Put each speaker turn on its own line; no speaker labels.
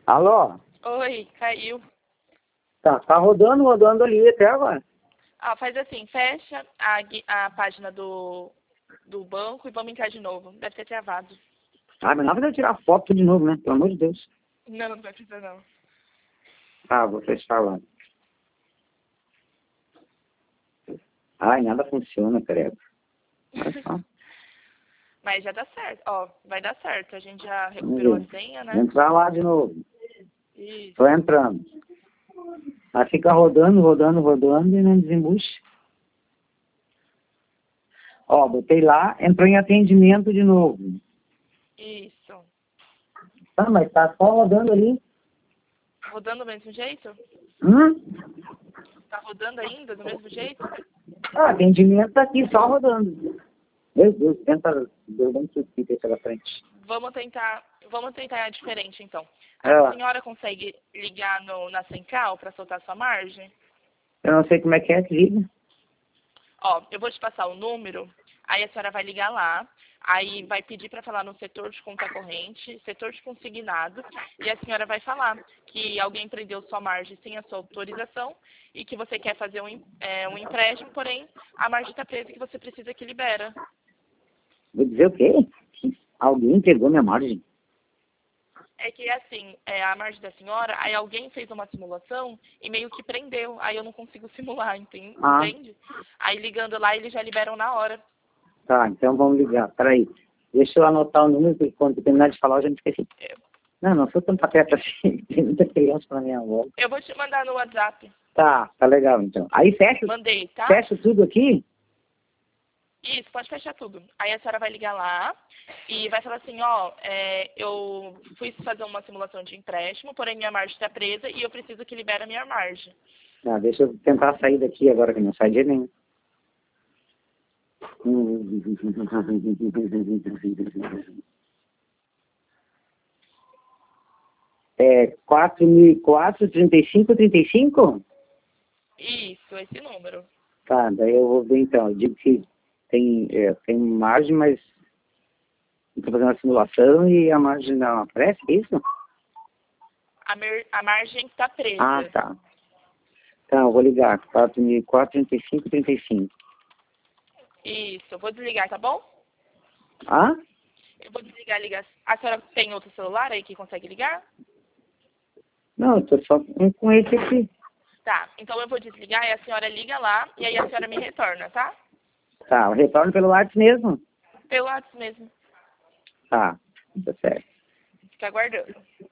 Alô?
Oi, caiu.
Tá rodando ali até agora.
Ah, faz assim, fecha a página do banco e vamos entrar de novo. Deve ter travado.
Ah, mas não vai tirar foto de novo, né? Pelo amor de Deus.
Não, não vai precisar não.
Ah, vou fechar lá. Ai, nada funciona, credo. Olha só.
Mas já dá certo. Ó, vai dar certo. A gente já
Vamos
recuperou a
ver.
senha, né?
Vou entrar lá de novo.
Isso.
Tô entrando. Aí fica rodando e não desembucha. Ó, botei lá, entrou em atendimento de novo.
Isso.
Ah, mas tá só rodando ali.
Rodando do mesmo jeito?
Hum?
Tá rodando ainda do mesmo jeito?
Ah, atendimento tá aqui, só rodando. Meu Deus, tenta derrubar um suspito aí pela frente.
Vamos tentar diferente então. A
Ah,
senhora consegue ligar na Central para soltar sua margem?
eu não sei como é que liga.
Ó, eu vou te passar o número, aí a senhora vai ligar lá, aí vai pedir para falar no setor de conta corrente, setor de consignado, e a senhora vai falar que alguém prendeu sua margem sem a sua autorização e que você quer fazer um empréstimo, porém a margem está presa e que você precisa que libera.
Vou dizer o quê? Alguém pegou minha margem.
É que assim, a margem da senhora, aí alguém fez uma simulação e meio que prendeu, aí eu não consigo simular,
Ah,
entende? Aí ligando lá, eles já liberam na hora.
tá, então vamos ligar. Peraí. Deixa eu anotar o número, porque quando eu terminar de falar eu já me esqueci. Não sou tão pateta assim. Tem muita criança na minha volta.
Eu vou te mandar no WhatsApp.
Tá legal então. Aí
Mandei, tá?
fecha tudo aqui?
Isso, pode fechar tudo. Aí a senhora vai ligar lá e vai falar assim, ó, eu fui fazer uma simulação de empréstimo, porém minha margem está presa e eu preciso que libere a minha margem.
Tá, deixa eu tentar sair daqui agora que não sai de nenhum. É 4.004, 35, 35?
Isso, esse número.
Tá, daí eu vou ver então. Eu digo que tem margem, mas estou fazendo uma simulação e a margem não aparece, é isso?
A margem está presa.
Ah, tá. Então, eu vou ligar. 4.004, 35, 35.
Isso, eu vou desligar, tá bom?
Ah?
Eu vou desligar a ligação. A senhora tem outro celular aí que consegue ligar?
Não, eu tô só com esse aqui.
Tá, então eu vou desligar e a senhora liga lá e aí a senhora me retorna, tá?
Tá, eu retorno pelo WhatsApp mesmo?
Pelo WhatsApp mesmo.
Tá certo.
Fica aguardando.